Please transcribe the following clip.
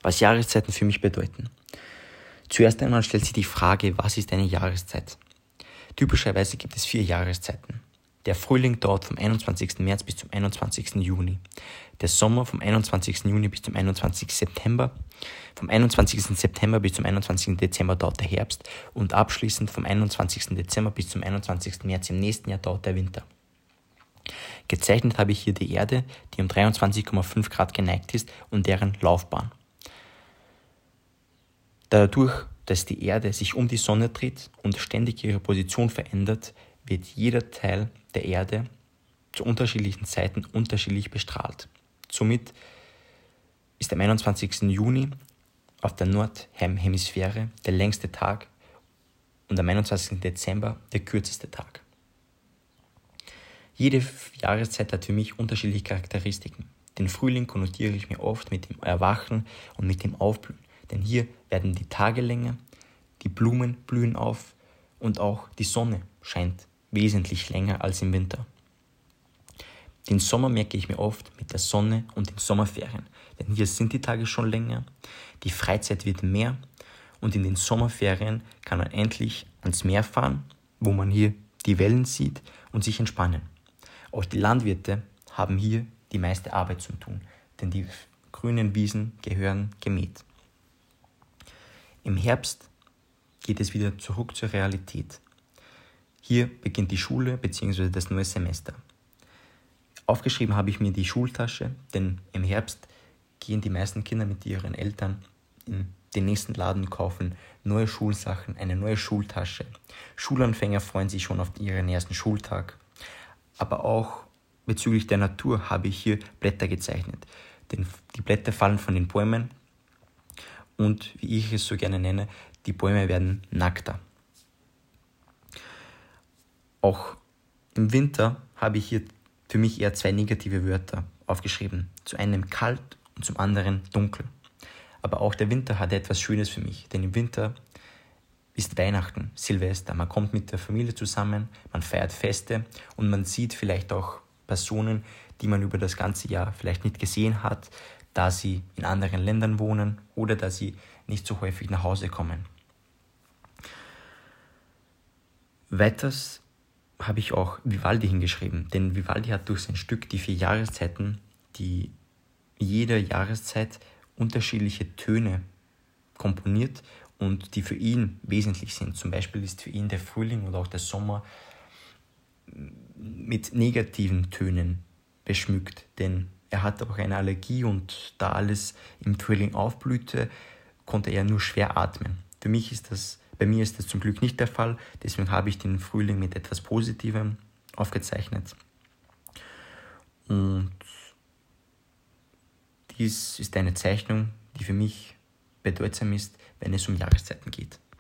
was Jahreszeiten für mich bedeuten. Zuerst einmal stellt sich die Frage, was ist eine Jahreszeit? Typischerweise gibt es 4 Jahreszeiten. Der Frühling dauert vom 21. März bis zum 21. Juni. Der Sommer vom 21. Juni bis zum 21. September. Vom 21. September bis zum 21. Dezember dauert der Herbst und abschließend vom 21. Dezember bis zum 21. März im nächsten Jahr dauert der Winter. Gezeichnet habe ich hier die Erde, die um 23,5 Grad geneigt ist und deren Laufbahn. Dadurch, dass die Erde sich um die Sonne dreht und ständig ihre Position verändert, wird jeder Teil der Erde zu unterschiedlichen Zeiten unterschiedlich bestrahlt. Somit ist am 21. Juni auf der Nordhemisphäre der längste Tag und am 21. Dezember der kürzeste Tag. Jede Jahreszeit hat für mich unterschiedliche Charakteristiken. Den Frühling konnotiere ich mir oft mit dem Erwachen und mit dem Aufblühen, denn hier werden die Tage länger, die Blumen blühen auf und auch die Sonne scheint wesentlich länger als im Winter. Den Sommer merke ich mir oft mit der Sonne und den Sommerferien, denn hier sind die Tage schon länger, die Freizeit wird mehr und in den Sommerferien kann man endlich ans Meer fahren, wo man hier die Wellen sieht und sich entspannen. Auch die Landwirte haben hier die meiste Arbeit zu tun, denn die grünen Wiesen gehören gemäht. Im Herbst geht es wieder zurück zur Realität. Hier beginnt die Schule bzw. das neue Semester. Aufgeschrieben habe ich mir die Schultasche, denn im Herbst gehen die meisten Kinder mit ihren Eltern in den nächsten Laden und kaufen neue Schulsachen, eine neue Schultasche. Schulanfänger freuen sich schon auf ihren ersten Schultag. Aber auch bezüglich der Natur habe ich hier Blätter gezeichnet, denn die Blätter fallen von den Bäumen und, wie ich es so gerne nenne, die Bäume werden nackter. Auch im Winter habe ich hier für mich eher 2 negative Wörter aufgeschrieben. Zu einem kalt und zum anderen dunkel. Aber auch der Winter hat etwas Schönes für mich, denn im Winter ist Weihnachten, Silvester. Man kommt mit der Familie zusammen, man feiert Feste und man sieht vielleicht auch Personen, die man über das ganze Jahr vielleicht nicht gesehen hat, da sie in anderen Ländern wohnen oder da sie nicht so häufig nach Hause kommen. Weiters habe ich auch Vivaldi hingeschrieben, denn Vivaldi hat durch sein Stück die 4 Jahreszeiten, die jede Jahreszeit unterschiedliche Töne komponiert und die für ihn wesentlich sind. Zum Beispiel ist für ihn der Frühling oder auch der Sommer mit negativen Tönen beschmückt, denn er hat auch eine Allergie und da alles im Frühling aufblühte, konnte er nur schwer atmen. Bei mir ist das zum Glück nicht der Fall, deswegen habe ich den Frühling mit etwas Positivem aufgezeichnet. Und dies ist eine Zeichnung, die für mich bedeutsam ist, wenn es um Jahreszeiten geht.